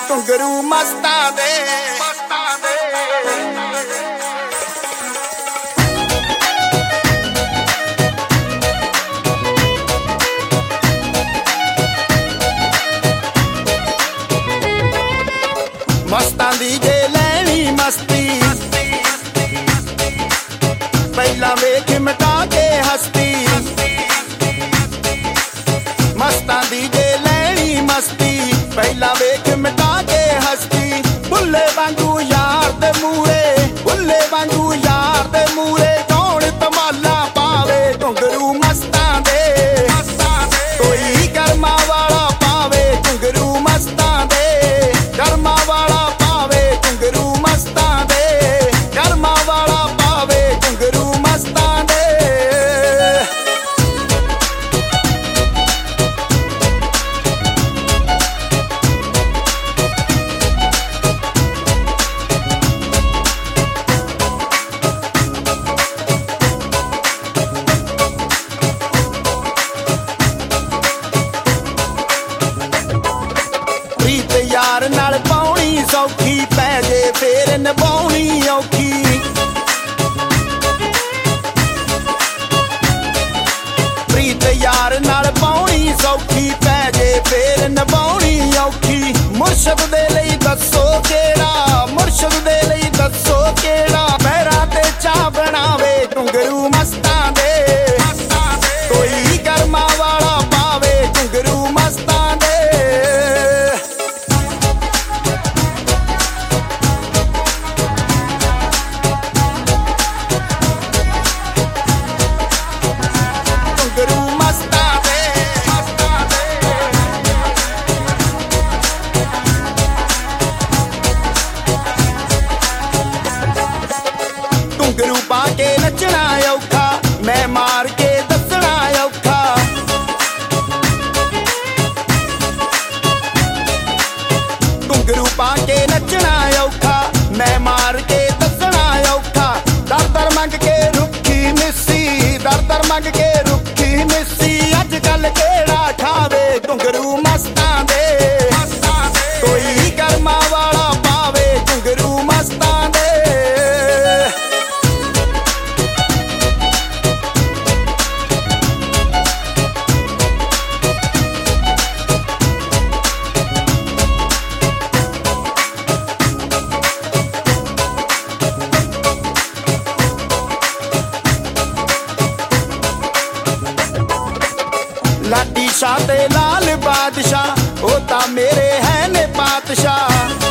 घुंघरू मस्तां दे मस्तां दी जे लैनी मस्ती पहला वेख मिटा के हस्ती मस्तां दी जे लैनी मस्ती पहला वेख मिटा के हस्ती बुल्ले वांगू यार दे मूरे बुल्ले वांगू यार दे मूरे कौन तमाला पावे घुंघरू मस्तां दे कोई कर्मा वाला पावे घुंघरू मस्तां दे कर्मा वाला पावे घुंघरू मस्तां दे कर्मा वाला पावे घुंघरू मस्तां दे प्रीत यार नाल पाउणी सौखी पै जे फेर निभाउणी औखी प्रीत यार नाल पाउणी सौखी पै जे फेर निभाउणी औखी मुर्शद दे लई दस्सो केड़ा मुर्शद दे लई दस्सो केड़ा पैरां ते चा बनावे घुंघरू मस्तां दे कोई कर्मा वाला पावे घुंघरू मस्तां दे घुंघरू मस्तां दे घुंघरू पा के नचना औखा मैं मार के दसना औखा घुंघरू पा के नचना औखा मैं मार के दसना औखा दर दर मंग के रुखी मिस्सी दर दर मंग के रुखी मिस्सी अज कल केड़ा ठावे घुंघरू मस्तां दे कोई कर्मा वाला पावे घुंघरू मस्तां दे लाडी शाह ते लाल बादशाह ओ ता मेरे है ने बादशाह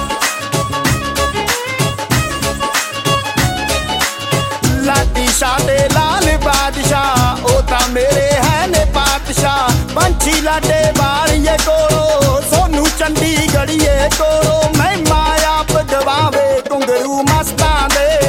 लाडी शाह ते लाल बादशाह ओ ता मेरे है ने बादशाह पंछी लाडे बारिए कोलो सोनू चंडीगढ़िए कोलो मैं माया पदवावे घुंघरू मस्तां दे